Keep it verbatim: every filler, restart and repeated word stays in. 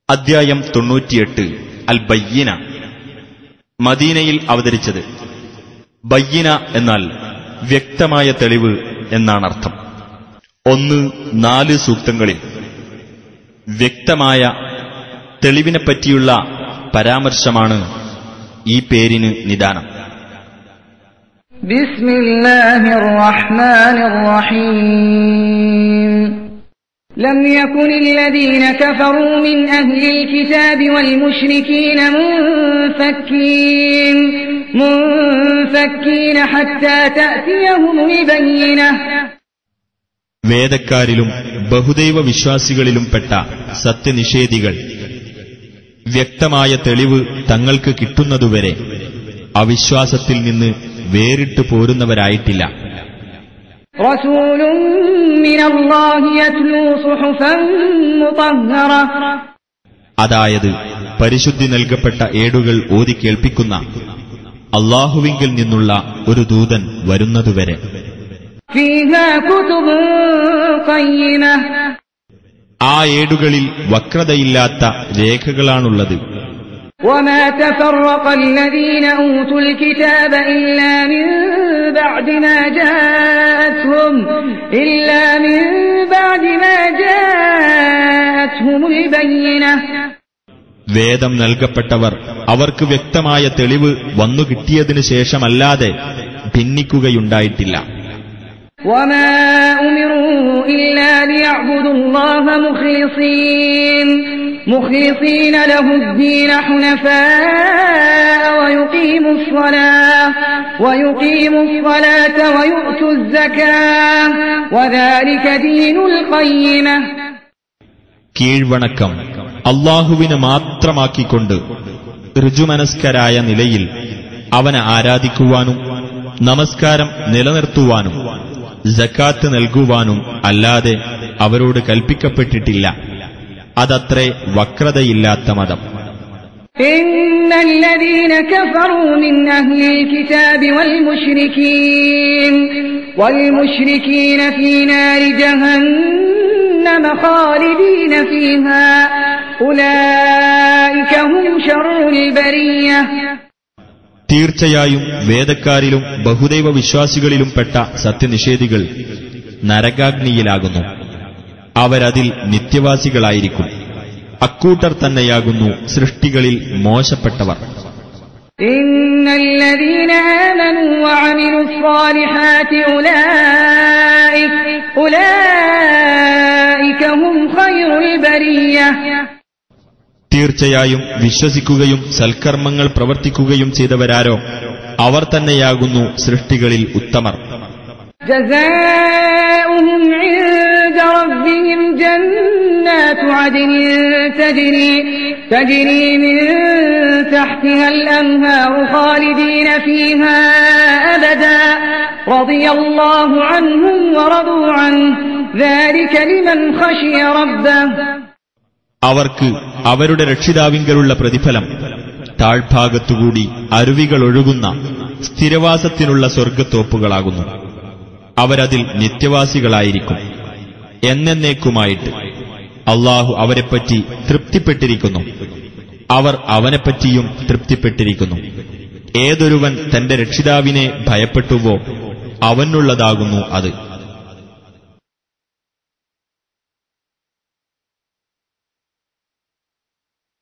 അദ്ധ്യായം തൊണ്ണൂറ്റിയെട്ട്. അൽ ബയ്യിന. മദീനയിൽ അവതരിച്ചത്. ബയ്യിന എന്നാൽ വ്യക്തമായ തെളിവ് എന്നാണർത്ഥം. ഒന്ന് നാല് സൂക്തങ്ങളിൽ വ്യക്തമായ തെളിവിനെപ്പറ്റിയുള്ള പരാമർശമാണ് ഈ പേരിന് നിദാനം. ബിസ്മില്ലാഹിർ റഹ്മാനിർ റഹീം. ലം യകുനിൽ ലദീന കഫറൂ മിൻ അഹ്ലിൽ കിതാബി വൽ മുശ്രികീന മുൻഫക്കീൻ മുൻഫക്കീന ഹത്താ തഅതിയഹുൽ ബയ്യിനഹ. വേദക്കാരിലും ബഹുദൈവ വിശ്വാസികളിലും പെട്ട സത്യനിഷേധികൾ വ്യക്തമായ തെളിവ് തങ്ങൾക്ക് കിട്ടുന്നതുവരെ അവിശ്വാസത്തിൽ നിന്ന് വേറിട്ടു പോരുന്നവരായിട്ടില്ല. റസൂലുൻ മിനല്ലാഹി യത്ലൂ സുഹുഫൻ മുതഹ്ഹറ. അതായത് പരിശുദ്ധി നൽകപ്പെട്ട ഏടുകൾ ഓതി കേൾപ്പിക്കുന്ന അല്ലാഹുവിങ്കിൽ നിന്നുള്ള ഒരു ദൂതൻ വരുന്നതുവരെ. ഫീഹാ കുതുബുൻ ഖയ്യിമ. ആ ഏടുകളിൽ വക്രതയില്ലാത്ത രേഖകളാണുള്ളത്. വമാ തഫറഖ അല്ലദീന ഊതുൽ കിതാബ ഇല്ലാ മിൻ ബഅദി മാ ജാഅത്ഹും ഇല്ലാ മിൻ ബഅദി മാ ജാഅത്ഹുൽ ബയ്യിനഹ. വേദം നൽകപ്പെട്ടവർ അവർക്ക് വ്യക്തമായ തെളിവ് വന്നുകിട്ടിയതിനു ശേഷമല്ലാതെ ഭിന്നിക്കുകയുണ്ടായിട്ടില്ല. وما أمروا إلا ليعبدوا الله مخلصين مخلصين له الدين حنفاء ويقيموا الصلاة ويقيموا الصلاة ويؤتوا الزكاة وذلك دين القيمة. കീഴ്വണക്കം അല്ലാഹുവിന് മാത്രമാക്കിക്കൊണ്ട് ഋജുമനസ്കരായ നിലയിൽ അവനെ ആരാധിക്കുവാനും നമസ്കാരം നിലനിർത്തുവാനും സക്കാത്ത് നൽകുവാനും അല്ലാതെ അവരോട് കൽപ്പിക്കപ്പെട്ടിട്ടില്ല. അതത്രേ വക്രതയില്ലാത്ത മതം. ഇന്നല്ലദീന കഫറൂ മിൻ അഹ്ലിൽ കിതാബി വൽ മുശ്രികീൻ വൽ മുശ്രികീന ഫീ നാരി ജഹന്നമ ഖാലിദീന ഫീഹാ ഉലൈക ഹും ശർറുൽ ബരിയ്യ. തീർച്ചയായും വേദക്കാരിലും ബഹുദൈവ വിശ്വാസികളിലും പെട്ട സത്യനിഷേധികൾ നരകാഗ്നിയിലാകുന്നു. അവരതിൽ നിത്യവാസികളായിരിക്കും. അക്കൂട്ടർ തന്നെയാകുന്നു സൃഷ്ടികളിൽ മോശപ്പെട്ടവർ. ഇന്നല്ലദീന ആമനൂ വഅമിലുസ് സ്വാലിഹാതി ഉലൈക ഉലൈക ഹും ഖൈറുൽ ബരിയ്യ. തീർച്ചയായും വിശ്വസിക്കുകയും സൽക്കർമ്മങ്ങൾ പ്രവർത്തിക്കുകയും ചെയ്തവരാരോ അവർ തന്നെയാകുന്നു സൃഷ്ടികളിൽ ഉത്തമർ. ജസാഉഹും ഇൻദ റബ്ബിഹിം ജന്നാതു അദ്നിൻ തജ്രി തജ്രി മിൻ തഹ്തിഹൽ അൻഹാറു ഖാലിദീന ഫീഹാ അബദാ റളിയല്ലാഹു അൻഹും വറദൂ അൻഹു ദാലിക ലിമൻ ഖശിയ റബ്ബഹു. അവർക്ക് അവരുടെ രക്ഷിതാവിങ്കലുള്ള പ്രതിഫലം താഴ്ഭാഗത്തുകൂടി അരുവികളൊഴുകുന്ന സ്ഥിരവാസത്തിനുള്ള സ്വർഗത്തോപ്പുകളാകുന്നു. അവരതിൽ നിത്യവാസികളായിരിക്കും എന്നേക്കുമായിട്ട്. അല്ലാഹു അവരെപ്പറ്റി തൃപ്തിപ്പെട്ടിരിക്കുന്നു. അവർ അവനെപ്പറ്റിയും തൃപ്തിപ്പെട്ടിരിക്കുന്നു. ഏതൊരുവൻ തന്റെ രക്ഷിതാവിനെ ഭയപ്പെട്ടുവോ അവനുള്ളതാകുന്നു അത്.